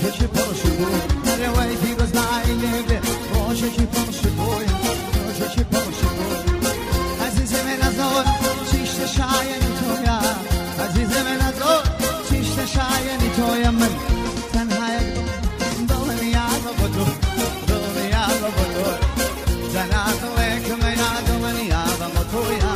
روشکی پرشی بود روی دیروز نایلی روشکی پرشی بود روشکی پرشی بود عزیز من از آن چیشت شاینی تویا عزیز من از آن چیشت شاینی تویا من تنهای دنیا رو بدو دنیا رو بدو زنات ویک من دنیا رو تویا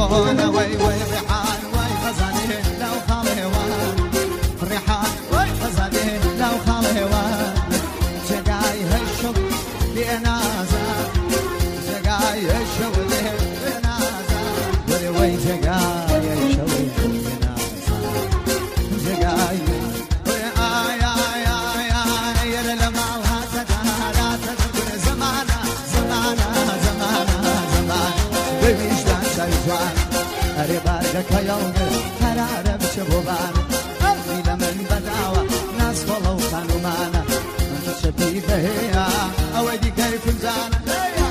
بيتون وي وي ريحان وي غزالي لو خالوان ريحان وي غزالي لو خالوان جاي هالشوق لنازا جاي هالشوق لنازا وي وي جاي هالشوق لنازا جاي آي آي آي آي يا لمالها تدارا تذكر زمانا زمانا زمانا زمان بوجدان سيجوان هري بارك يومي قرار بشبوبان قلبي لمن بداوة ناس ولو كانوا معنا من شبيبه هي أودي كيف مزانا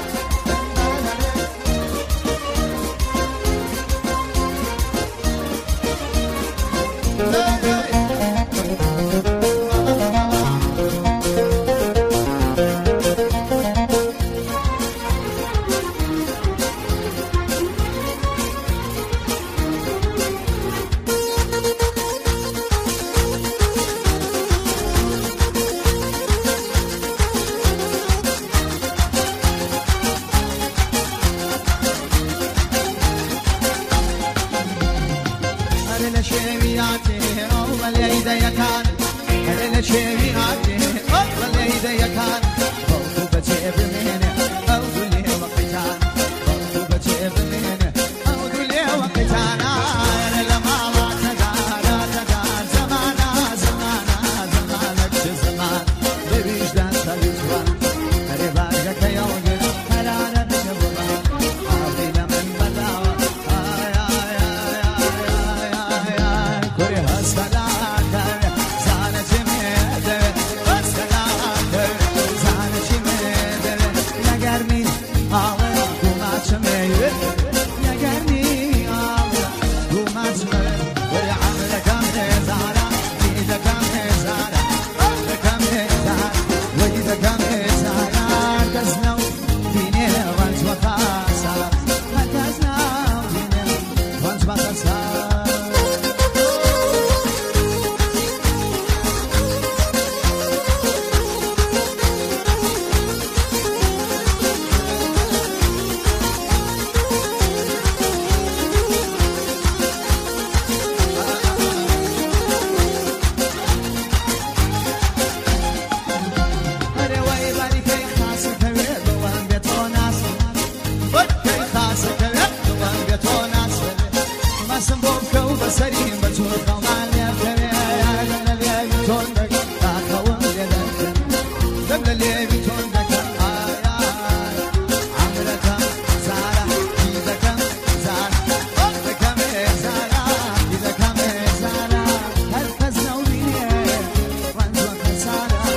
شيمياتي أول يدا يكان هل شيمياتي أول يدا يكان برضو بجيب منه أول لي وقتان برضو بجيب منه أول لي وقتان أنا لما ما تدار تدار زمانا زمانا زمانك زمان بوجدان سليجوان هري بارك يومي هرارة بشبوبان أبي لمن بداوة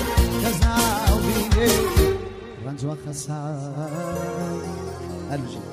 وخسارة